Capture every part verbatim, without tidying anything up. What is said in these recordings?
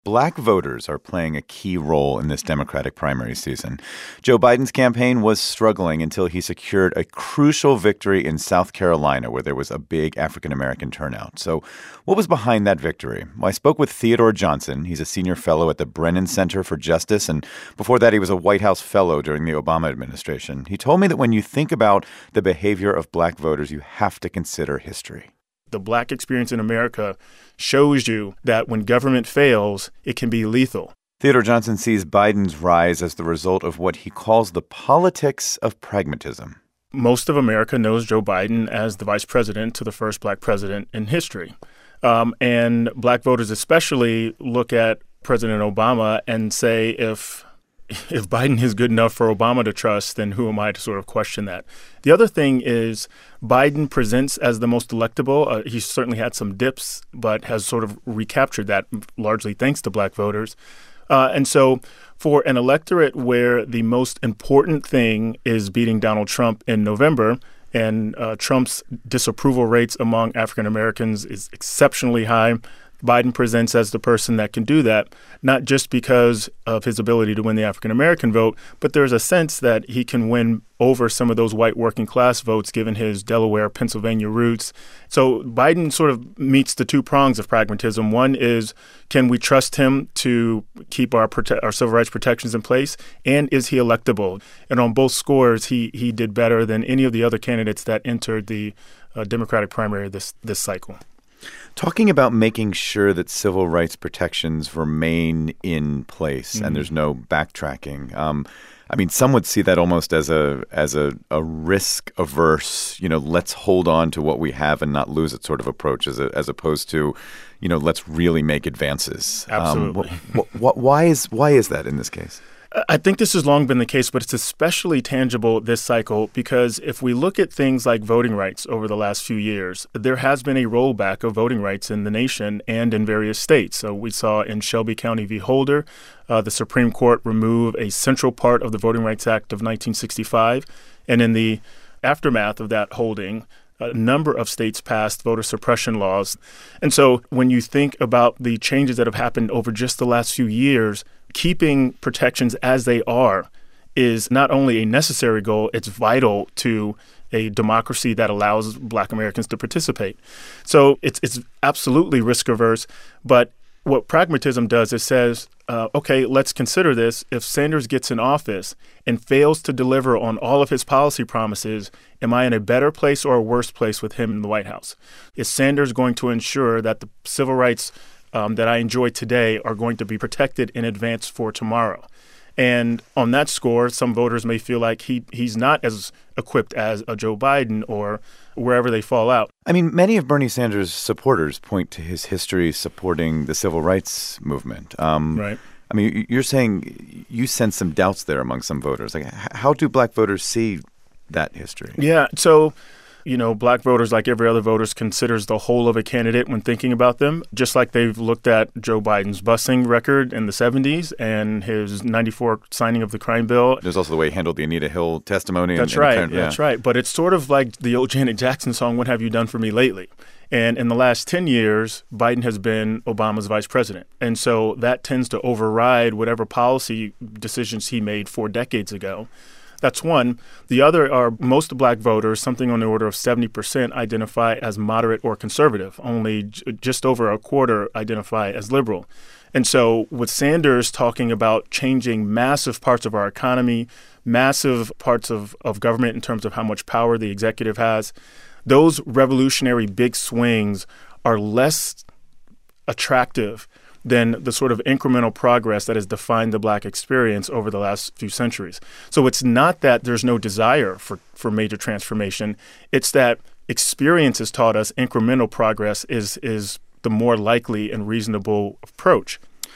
Black voters are playing a key role in this Democratic primary season. Joe Biden's campaign was struggling until he secured a crucial victory in South Carolina, where there was a big African-American turnout. So what was behind that victory? Well, I spoke with Theodore Johnson. He's a senior fellow at the Brennan Center for Justice, and before that, he was a White House fellow during the Obama administration. He told me that when you think about the behavior of black voters, you have to consider history. The black experience in America shows you that when government fails, it can be lethal. Theodore Johnson sees Biden's rise as the result of what he calls the politics of pragmatism. Most of America knows Joe Biden as the vice president to the first black president in history. Um, and black voters especially look at President Obama and say, if if Biden is good enough for Obama to trust, then who am I to sort of question that? The other thing is Biden presents as the most electable. Uh, he's certainly had some dips, but has sort of recaptured that largely thanks to black voters. Uh, and so for an electorate where the most important thing is beating Donald Trump in November, and uh, Trump's disapproval rates among African Americans is exceptionally high, Biden presents as the person that can do that, not just because of his ability to win the African-American vote, but there's a sense that he can win over some of those white working-class votes given his Delaware, Pennsylvania roots. So Biden sort of meets the two prongs of pragmatism. One is, can we trust him to keep our prote- our civil rights protections in place? And is he electable? And on both scores, he he did better than any of the other candidates that entered the uh, Democratic primary this this cycle. Talking about making sure that civil rights protections remain in place mm-hmm. and there's no backtracking. Um, I mean, some would see that almost as a as a, a risk-averse, you know, let's hold on to what we have and not lose it sort of approach, as a, as opposed to, you know, let's really make advances. Absolutely. Um, wh- wh- why is why is that in this case? I think this has long been the case, but it's especially tangible this cycle because if we look at things like voting rights over the last few years, there has been a rollback of voting rights in the nation and in various states. So we saw in Shelby County v. Holder, uh, the Supreme Court remove a central part of the Voting Rights Act of nineteen sixty-five. And in the aftermath of that holding, a number of states passed voter suppression laws. And so when you think about the changes that have happened over just the last few years, keeping protections as they are is not only a necessary goal, it's vital to a democracy that allows black Americans to participate. So it's it's absolutely risk averse. But what pragmatism does is says, uh, OK, let's consider this. If Sanders gets in office and fails to deliver on all of his policy promises, am I in a better place or a worse place with him in the White House? Is Sanders going to ensure that the civil rights Um, that I enjoy today are going to be protected in advance for tomorrow? And on that score, some voters may feel like he he's not as equipped as a Joe Biden or wherever they fall out. I mean, many of Bernie Sanders' supporters point to his history supporting the civil rights movement. Um, right. I mean, you're saying you sense some doubts there among some voters. Like, how do black voters see that history? Yeah, so you know, black voters, like every other voters, considers the whole of a candidate when thinking about them, just like they've looked at Joe Biden's busing record in the seventies and his ninety-four signing of the crime bill. There's also the way he handled the Anita Hill testimony. That's and, right. And, yeah. That's right. But it's sort of like the old Janet Jackson song, What Have You Done For Me Lately? And in the last ten years, Biden has been Obama's vice president. And so that tends to override whatever policy decisions he made four decades ago. That's one. The other are most black voters, something on the order of seventy percent, identify as moderate or conservative. Only j- just over a quarter identify as liberal. And so with Sanders talking about changing massive parts of our economy, massive parts of, of government in terms of how much power the executive has, those revolutionary big swings are less attractive than the sort of incremental progress that has defined the black experience over the last few centuries. So it's not that there's no desire for, for major transformation. It's that experience has taught us incremental progress is is the more likely and reasonable approach.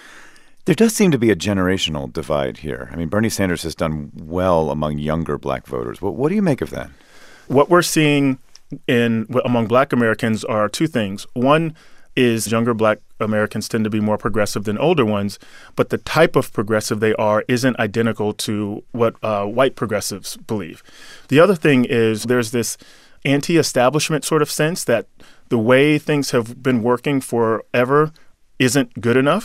There does seem to be a generational divide here. I mean, Bernie Sanders has done well among younger black voters. What, what do you make of that? What we're seeing in among black Americans are two things. One is younger black Americans tend to be more progressive than older ones, but the type of progressive they are isn't identical to what uh, white progressives believe. The other thing is there's this anti-establishment sort of sense that the way things have been working forever isn't good enough.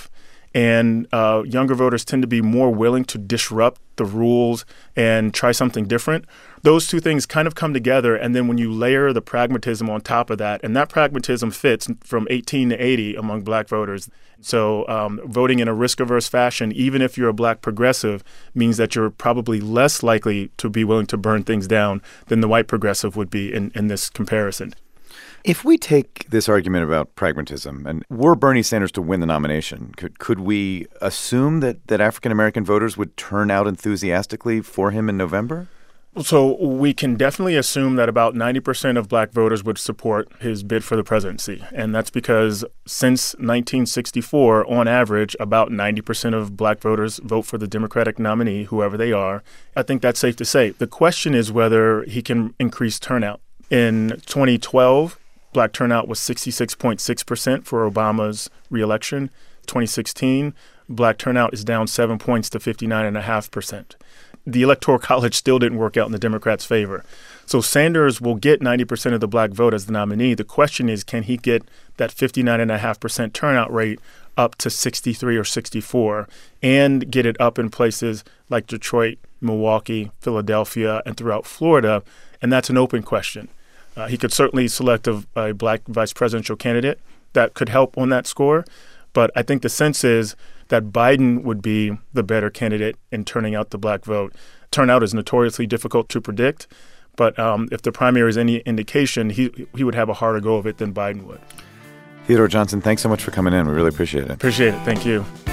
and uh, younger voters tend to be more willing to disrupt the rules and try something different. Those two things kind of come together, and then when you layer the pragmatism on top of that, and that pragmatism fits from eighteen to eighty among black voters. So um, voting in a risk-averse fashion, even if you're a black progressive, means that you're probably less likely to be willing to burn things down than the white progressive would be in, in this comparison. If we take this argument about pragmatism, and were Bernie Sanders to win the nomination, could could we assume that, that African-American voters would turn out enthusiastically for him in November? So we can definitely assume that about ninety percent of black voters would support his bid for the presidency. And that's because since nineteen sixty-four, on average, about ninety percent of black voters vote for the Democratic nominee, whoever they are. I think that's safe to say. The question is whether he can increase turnout. In twenty twelve, black turnout was sixty-six point six percent for Obama's reelection. twenty sixteen, black turnout is down seven points to fifty-nine point five percent. The Electoral College still didn't work out in the Democrats' favor. So Sanders will get ninety percent of the black vote as the nominee. The question is, can he get that fifty-nine point five percent turnout rate up to sixty-three or sixty-four and get it up in places like Detroit, Milwaukee, Philadelphia, and throughout Florida? And that's an open question. Uh, he could certainly select a, a black vice presidential candidate that could help on that score. But I think the sense is that Biden would be the better candidate in turning out the black vote. Turnout is notoriously difficult to predict, but um, if the primary is any indication, he he would have a harder go of it than Biden would. Theodore Johnson, thanks so much for coming in. We really appreciate it. Appreciate it. Thank you.